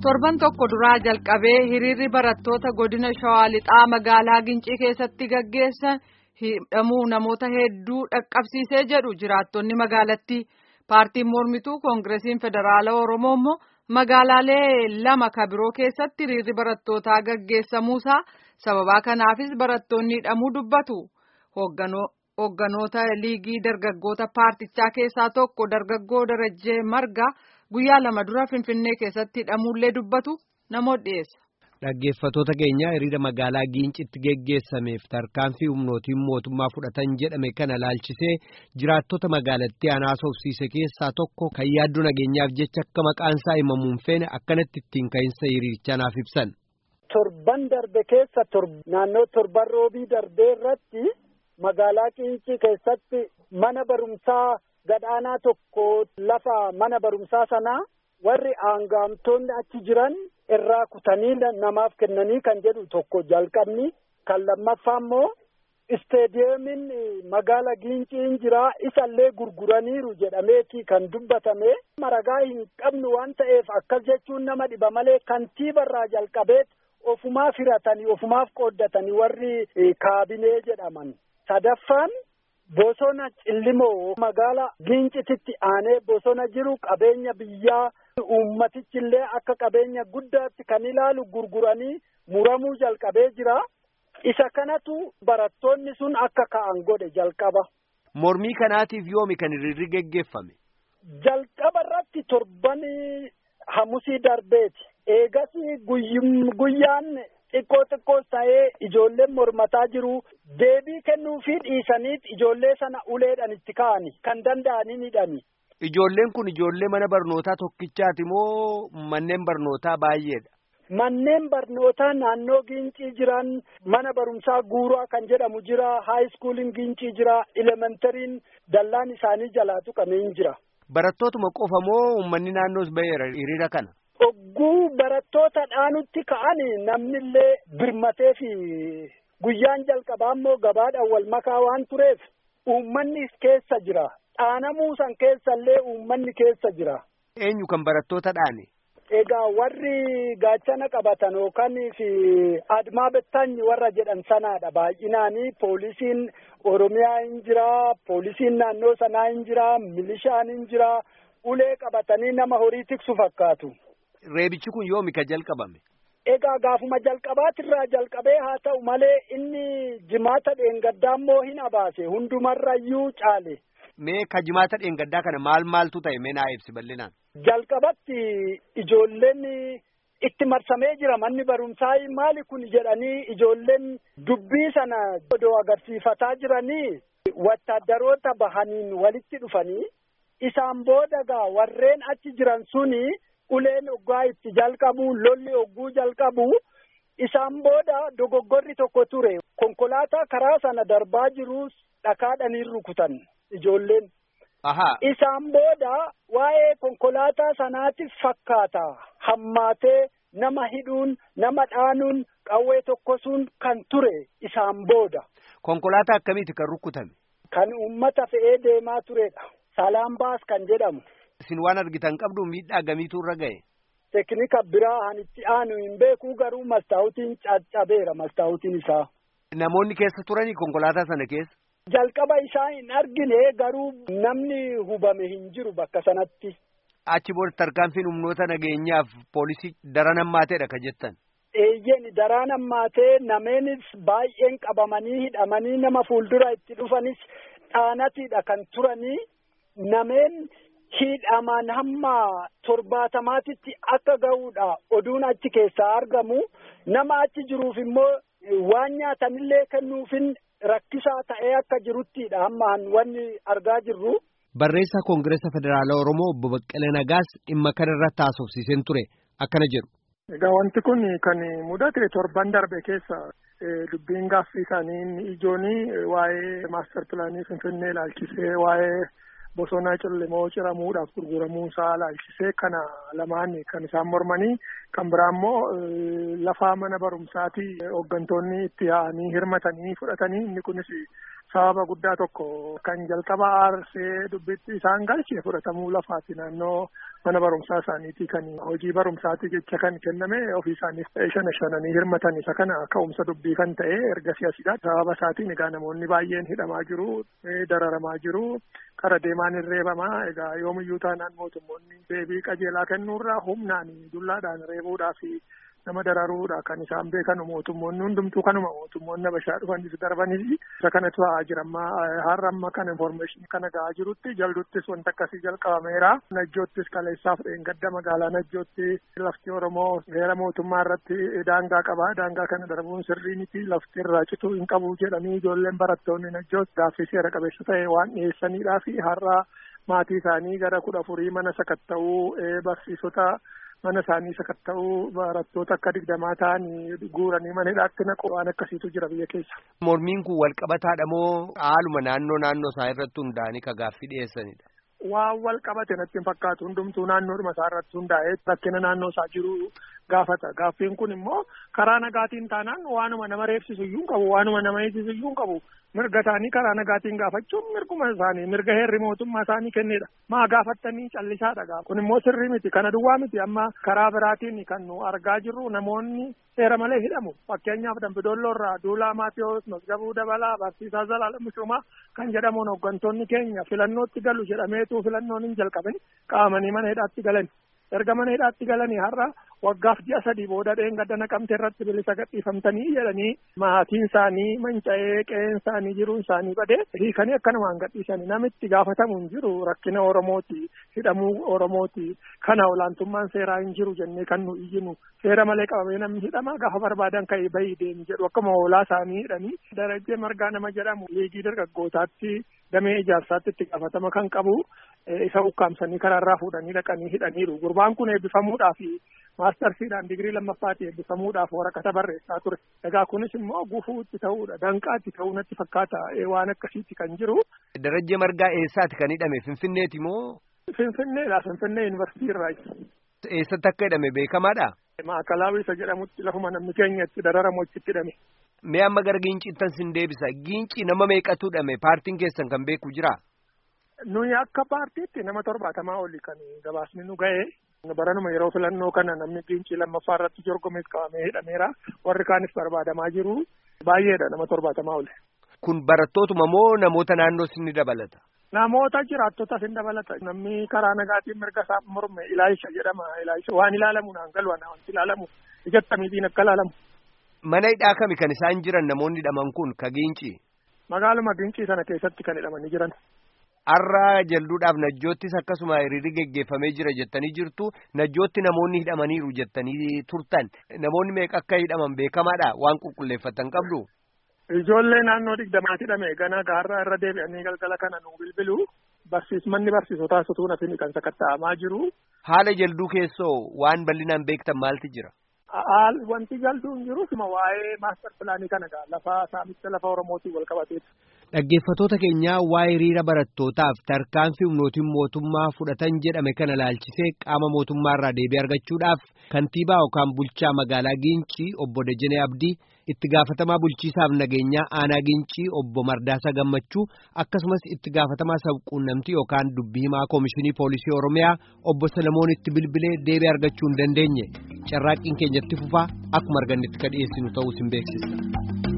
Torban tokko duraa jalqabee hiriirri barattoota godina Shawaa Lixaa magaalaa Gincii keessatti gaggeessan hidhamuu namoota hedduu dhaqqabsiisee jedhu jiraattonni magaalattii. Paartiin mormituu Koongireesiin Federaalaa Oromoo immoo magaalaalee lama kabiroo keessatti hiriirri barattootaa gaggeessamuusaa sababa kanaafis barattoonni hidhamuu dubbatu. Hoogganoota liigii dargaggoota paartichaa keessaa tokko dargaggoo Darajjee Margaa guyyaa lama dura Finfinnee keessatti hidhamuullee dubbatu namoota dhiyeessa. Dhaggeeffattoota keenya hiriira magaalaa Giincitti geggeessameef tarkaanfii humnootiin mootummaa fudhatan jedhame kana laalchisee jiraattota magaalattii haasofsiise keessaa tokko kan yaaddoo nageenyaaf jecha akka maqaan isaa himamuun feene akkanatti ittiin ka'insa hiriirichaa naaf ibsan. Torban darbe keessa naannoo torban roobii darbee irratti magaalaa Giincii keessatti mana barumsaa gadhaanaa tokko lafa mana barumsaa sanaa warri aangaamtoonni achi jiran irraa kutanii namaaf kennanii kan jedhu tokko jalqabni kan lammaffaa immoo isteediyeemiin magaala Giinciin jira isallee gurguraniiru jedhameeti kan dubbatame maragaa hin qabnu waan ta'eef akkas jechuun nama dhiba malee kantiibarraa jalqabeet ofumaaf hiratanii ofumaaf qooddatanii warri kaabinee jedhaman. Sadaffaan bosona Cillimoo magaala Giincititti aanee bosona jiru qabeenya biyyaa uummatichillee akka qabeenya guddaatti kan ilaalu gurguranii muramuu jalqabee jira. Isa kanatu barattoonni sun akka ka'an godhe jalqaba. Mormii kanaatiif yoomi kan hiriirri geggeeffame? Jalqaba irratti torban hamusii darbeeti. Eegas guyyaan xiqqoos ta'ee ijoolleen mormataa jiru deebii kennuufii dhiisaniit ijoollee sana uleedhaan itti ka'ani kan danda'anii hidhani. Ijoolleen kun ijoollee mana barnootaa tokkichaati moo manneen barnootaa baay'eedha? Manneen barnootaa naannoo Giincii jiran mana barumsaa Guuraa kan jedhamu jira, haayiskuuliin Giincii jira, elementariin dallaan isaanii jalaa tuqameen jira. Barattootuma qofa moo uummanni naannoos ba'eera hiriira kana? Ogguu barattoota dhaanutti ka'ani namnillee birmatee fi guyyaan jalqabaa immoo gabaadhaan wal makaa waan tureef uummanni keessa jira. Dhaanamuu san keessallee uummanni keessa jira. Eenyu kan barattoota dhaane? Egaa warri gaachana qabatan yookaan fi admaa bettaanyi warra jedhan sanaadha baay'inaanii poolisiin Oromiyaa hin jira, poolisiin naannoo sanaa hin jira, milishaan hin jira, ulee qabatanii nama horii tiksu fakkaatu. Reebichi kun yoomi ka jalqabame? Egaa gaafuma jalqabaatirraa jalqabee haa ta'u malee inni jimaata dheengaddaa immoo hin abaase hundumarrayyuu caale. Mee ka jimaata dheengaddaa kana maaltu ta'e mee naa ibsi bal'inaan? Jalqabatti ijoolleen itti marsamee jira manni barumsaa maali kun jedhanii ijoolleen dubbii sana odoo agarsiifataa jiranii wattaaddaroota bahaniin walitti dhufanii isaan booda warreen achi jiran suni uleen oggaa itti jalqabu lolli ogguu jalqabu isaan booda dogoggorri tokko ture konkolaataa karaa sana darbaa jirus dhakaadhanii rukutan ijoolleen. Isaan booda waa'ee konkolaataa sanaatiif fakkaata hammaatee nama hidhuun nama dhaanuun qawwee tokkosuun kan ture isaan booda. Konkolaataa akkamiiti kan rukutame? Kan uummata fe'ee deemaa turedha. Salaambaas kan jedhamu. Isin waan argitan qabdu miidhaa gamiitu irra ga'e? Teknika biraa han itti aanu hin beeku garuu mastaawutiin caccabeera mastaawutiin isaa. Namoonni keessa turanii konkolaataa sana keessa? Jalqaba isaa hin argine garuu namni hubame hin jiru bakka sanatti. Achi booda tarkaanfiin humnoota nageenyaaf poolisii daran hammaateedha ka jettan? Eeyyeen daran hammaatee nameenis baay'een qabamanii hidhamanii nama fuuldura itti dhufanis dhaanatiidha kan turanii nameen hidhaman hamma 70 akka ga'uudha oduun achi keessaa argamu nama achi jiruuf immoo waan nyaatanillee kennuufin rakkisaa ta'ee akka jiruttidha hammaan wanni argaa jirru. Barreessaa Koongireesa Federaalaa Oromoo Obbo Baqqalee Nagaas dhimma kana irratti haasofsiiseen ture akkana jedhu. Egaa wanti kun kan mudate torban darbe keessa dubbiin gaaffii isaanii ijoonii waa'ee maaster pilaanii Finfinnee ilaalchisee waa'ee bosona Cillimoo ciramuudhaaf gurguramuu isaa ilaalchisee kana lamaan kan isaan mormanii kan biraa immoo lafa mana barumsaati hooggantoonni itti yaa'anii hirmatanii fudhatanii inni kunis sababa guddaa tokko kan jalqaba aarsee dubbitti isaan galche fudhatamuu lafaati naannoo mana barumsaa isaaniitii kan hojii barumsaati jecha kan kenname ofii isaaniif ta'ee shananii hirmatan isa kana ka'umsa dubbii kan ta'e erga siyaasidha. Sababa isaatiin egaa namoonni baay'een hidhamaa jiru, dararamaa jiru, kara deemaan hin reebamaa. Egaa yoomiyyuu taanaan mootummoonni deebii qajeelaa kennuurraa humnaan dullaadhaan reebuudhaa fi nama dararuudha kan isaan beekan mootummoonni hundumtuu kanuma mootummoonni Habashaa dhufanis darbanis isa kanatu ta'aa jira. Har'a amma kan information kana gahaa jirutti jal'uttis wanta akkasii jalqabameera. Najjoottis kaleessaaf dheengadda magaalaa Najjootti lafti Oromoo heera mootummaa irratti daangaa qaba. Daangaa kana darbuun sirrii miti, lafti irraa cituu hin qabu jedhanii ijoolleen barattoonni Najjoot gaaffii seera qabeessa ta'e waan dhiyeessaniidhaa fi har'a maatii isaanii gara 14 mana sakatta'uu barsiisota mana isaanii sakatta'uu barattoota akka 20 ta'anii guuranii mana hidhaatti naqu waan akkasiitu jira biyya keessa. Mormiin kun walqabataadha moo haaluma naannoo isaa irratti hundaa'anii ka gaaffii dhiyeessanidha? Waan walqabate natti hin fakkaatu. Hundumtuu naannoodhuma isaa irratti hundaa'ee rakkina naannoo isaa jiru gaafata. Gaaffiin kun immoo karaa nagaatiin taanaan waanuma nama reebsisu iyyuu hin qabu, waanuma nama eegsisu iyyuu hin qabu. Mirga isaanii karaa nagaatiin gaafachuun mirguma isaanii, mirga heerri mootummaa isaanii kennedha. Maa gaafattanii callisaadha gaafa. Kun immoo sirrii miti, kana duwwaa miti. Amma karaa biraatiin kan nu argaa jirru namoonni seera malee hidhamu. Fakkeenyaaf Dambidoolloorraa Duulaa Maatiyos, Masgabuu Dabalaa, Barsiisaa Zalaalam Mishumaa kan jedhamuun hooggantoonni keenya filannootti galu jedhameetu filannoon hin jalqabin qaamanii mana hidhaatti galan. Erga mana hidhaatti galanii har'a waggaaf ji'a 3 booda dheengadda Naqamtee irratti bilisa gadhiifamtanii jedhanii maatiin isaanii manca'ee qe'een isaanii jiruun isaanii badee hiikanii akkanumaan gadhiisanii namitti gaafatamu hin jiru. Rakkina Oromooti, hidhamuu Oromooti, kana olaantummaan seeraa hin jiru jennee kan nu iyyinu. Seera malee qabamee namni hidhama gaafa barbaadan ka'ee bahii deemi jedhu akkuma hoolaa isaanii hidhanii. Darajjee Margaa nama jedhamu liigii dargaggootaatti damee ijaarsaatti itti gaafatama kan qabu isa ukkaamsanii karaarraa fuudhanii dhaqanii hidhaniiru. Gurbaan kun eebbifamuudhaaf maastarsiidhaan digirii lammaffaatti eebbifamuudhaaf waraqata barreessaa ture. Egaa kunis immoo gufuu itti ta'uudha, danqaa itti ta'uu natti fakkaata. Waan akkasiitti kan jiru. Darajjee Margaa eessaati kan hidhame? Finfinneeti moo? Finfinneedha. Finfinnee yuunivarsiitii irraa. Eessatti akka hidhame beekamaadha? Maakalaawii isa jedhamutti lafuma namni keenya itti dararamu itti hidhame. Mee amma gara Giinciittan sin deebisa. Giinci nama meeqatu hidhame? Paartiin keessan kan beeku jira? Nuyi akka paartiitti nama 70 oli kan gabaasni nu ga'e. Baranuma yeroo filannoo kana namni Giinci lammaffaa irratti jorgomees qabamee hidhameera. Warri kaanis barbaadamaa jiru. Baay'eedha nama 70 oli. Kun barattootuma moo namoota naannoo sin dabalata? Namoota jiraattota sin dabalata. Namni karaa nagaatiin mirga isaa morme ilaalcha jedhama. Ilaalcha waan ilaalamu naan galu wanti ilaalamu ijattamiitiin akka ilaalamu. Mana hidhaa kami kan isaan jiran namoonni hidhaman kun ka Giinci? Magaaluma Giinci sana keessatti kan hidhamanii jiran. Har'a jalduudhaaf Najjoottis akkasuma hiriirri geggeeffamee jira jettanii jirtu. Najjootti namoonni hidhamaniiru jettanii turtan. Namoonni meeqa akka hidhaman beekamaadha? Waan qulqulleeffatan qabdu? Ijoollee naannoo 20 hidhame ganaa gaarraa irra deebi'anii galgala kana nu bilbilu. Manni barsiisotaa sutuu nafini kan sakatta'amaa jiru. Haala jalduu keessoo waan bal'inaan beektan maalti jira? Wanti jalduu hin jiru waa'ee maastar pilaanii kana lafa saamicha lafa Oromootiin wal qabateetu. Dhaggeeffatoota keenyaa waa'ee hiriira barattootaaf tarkaanfii humnootiin mootummaa fudhatan jedhame kana laalchisee qaama mootummaarraa deebii argachuudhaaf kantiibaa yookaan bulchaa magaalaa Giincii obbo Dajanee Abdii, itti gaafatamaa bulchiisaaf nageenyaa aanaa Giincii obbo Mardaasaa Gammachuu akkasumas itti gaafatamaa sabquunnamtii yookaan dubbii himaa Koomishinii Poolisii Oromiyaa obbo Salamoonitti bilbilee deebii argachuu hin dandeenye. Carraaqqiin keenyatti fufaa akkuma argannetti ka dhiyeessinu ta'uu sin beeksisa.